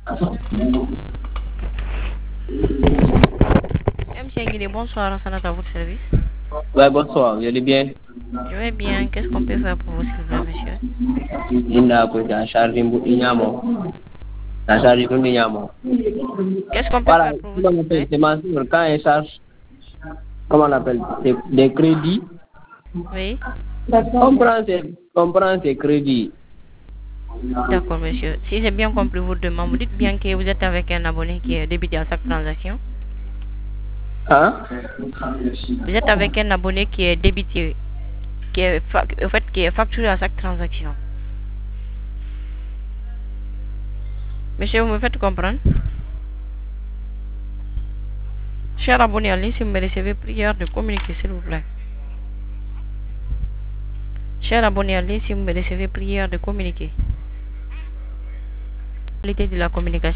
MC Guinée, bonsoir, Sanat à votre service. Ouais, bonsoir, je vais bien. Je vais bien, qu'est-ce qu'on peut faire pour vous, s'il vous plaît, monsieur? Qu'est-ce qu'on peut Voilà, faire pour vous, s'il vous plaît? c'est mensuel. Quand elle charge, comment on appelle, des crédits, Oui, on prend ces crédits. d'accord, monsieur. Si j'ai bien compris votre demande, vous dites bien que vous êtes avec un abonné qui est débité à chaque transaction. Hein? Vous êtes avec un abonné qui est débité, qui est facturé à chaque transaction. Monsieur, vous me faites comprendre? Cher abonné en ligne, si vous me recevez, prière de communiquer, s'il vous plaît. Cher abonné en ligne, si vous me recevez, prière de communiquer. Qualité de la communication.